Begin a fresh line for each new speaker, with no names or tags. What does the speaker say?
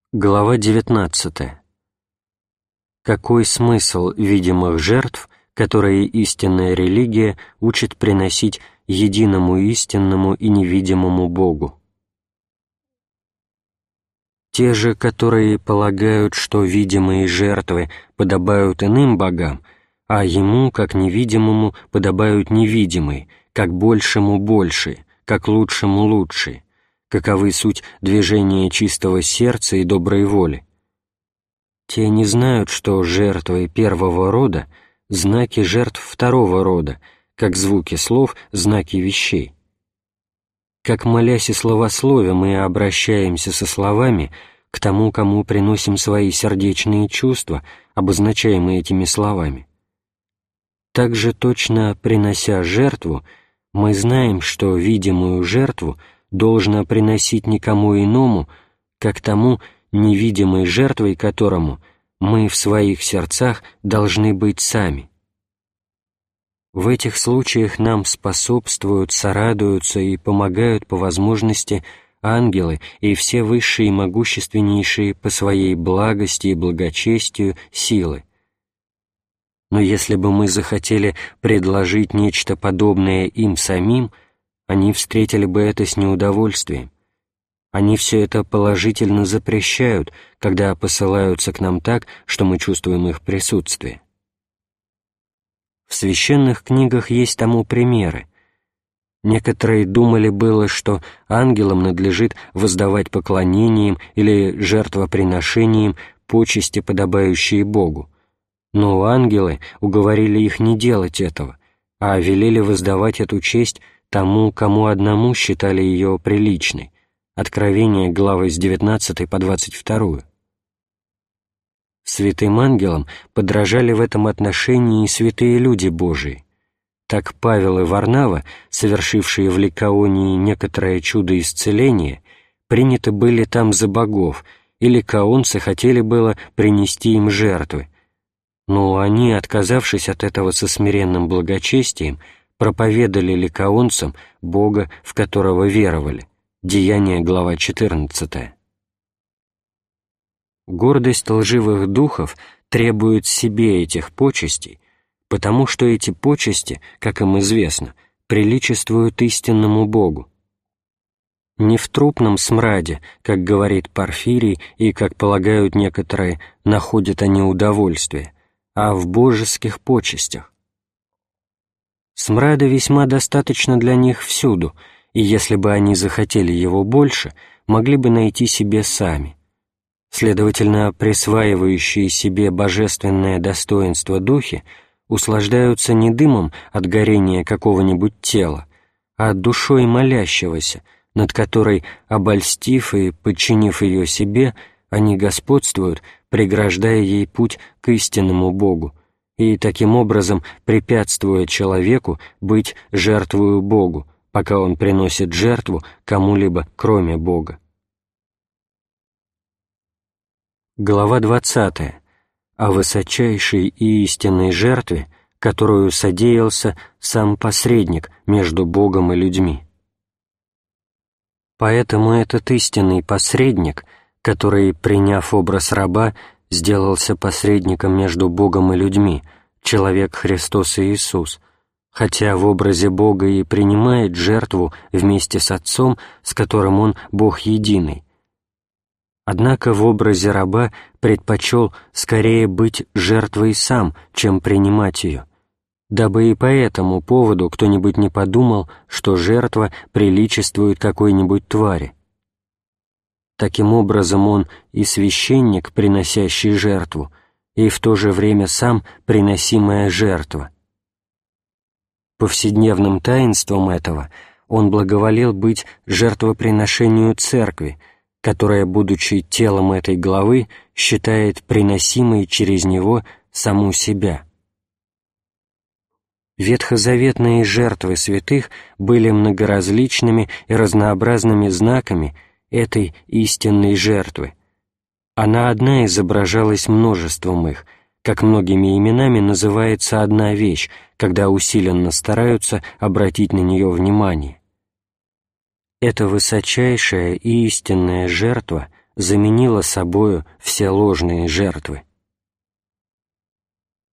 Глава 19. Какой смысл видимых жертв, которые истинная религия учит приносить единому истинному и невидимому Богу? Те же, которые полагают, что видимые жертвы подобают иным богам, а ему, как невидимому, подобают невидимые, как большему большие, как лучшему лучшие, каковы суть движения чистого сердца и доброй воли. Те не знают, что жертвы первого рода — знаки жертв второго рода, как звуки слов — знаки вещей. Как молясь и славословя мы обращаемся со словами к тому, кому приносим свои сердечные чувства, обозначаемые этими словами. Так же точно, принося жертву, мы знаем, что видимую жертву должно приносить никому иному, как тому, невидимой жертвой которому мы в своих сердцах должны быть сами. В этих случаях нам способствуют, сорадуются и помогают по возможности ангелы и все высшие и могущественнейшие по своей благости и благочестию силы. Но если бы мы захотели предложить нечто подобное им самим, они встретили бы это с неудовольствием. Они все это положительно запрещают, когда посылаются к нам так, что мы чувствуем их присутствие. В священных книгах есть тому примеры. Некоторые думали было, что ангелам надлежит воздавать поклонением или жертвоприношением почести, подобающие Богу. Но ангелы уговорили их не делать этого, а велели воздавать эту честь тому, кому одному считали ее приличной. Откровение, главы с 19 по 22. Святым ангелам подражали в этом отношении и святые люди Божии. Так Павел и Варнава, совершившие в Ликаонии некоторое чудо исцеления, приняты были там за богов, и ликаонцы хотели было принести им жертвы. Но они, отказавшись от этого со смиренным благочестием, проповедали ликаонцам Бога, в которого веровали. Деяния, глава 14. Гордость лживых духов требует себе этих почестей, потому что эти почести, как им известно, приличествуют истинному Богу. Не в трупном смраде, как говорит Порфирий и, как полагают некоторые, находят они удовольствие, а в божеских почестях. Смрада весьма достаточно для них всюду, и если бы они захотели его больше, могли бы найти себе сами. Следовательно, присваивающие себе божественное достоинство духи услаждаются не дымом от горения какого-нибудь тела, а душой молящегося, над которой, обольстив и подчинив ее себе, они господствуют, преграждая ей путь к истинному Богу, и таким образом препятствуя человеку быть жертвою Богу, пока он приносит жертву кому-либо, кроме Бога. Глава 20. О высочайшей и истинной жертве, которую содеялся сам посредник между Богом и людьми. Поэтому этот истинный посредник, который, приняв образ раба, сделался посредником между Богом и людьми, человек Христос Иисус, хотя в образе Бога и принимает жертву вместе с Отцом, с которым Он Бог единый. Однако в образе раба предпочел скорее быть жертвой сам, чем принимать ее, дабы и по этому поводу кто-нибудь не подумал, что жертва приличествует какой-нибудь твари. Таким образом, он и священник, приносящий жертву, и в то же время сам приносимая жертва. Повседневным таинством этого он благоволил быть жертвоприношению Церкви, которая, будучи телом этой главы, считает приносимой через него саму себя. Ветхозаветные жертвы святых были многоразличными и разнообразными знаками этой истинной жертвы. Она одна изображалась множеством их, как многими именами называется одна вещь, когда усиленно стараются обратить на нее внимание. Эта высочайшая и истинная жертва заменила собою все ложные жертвы.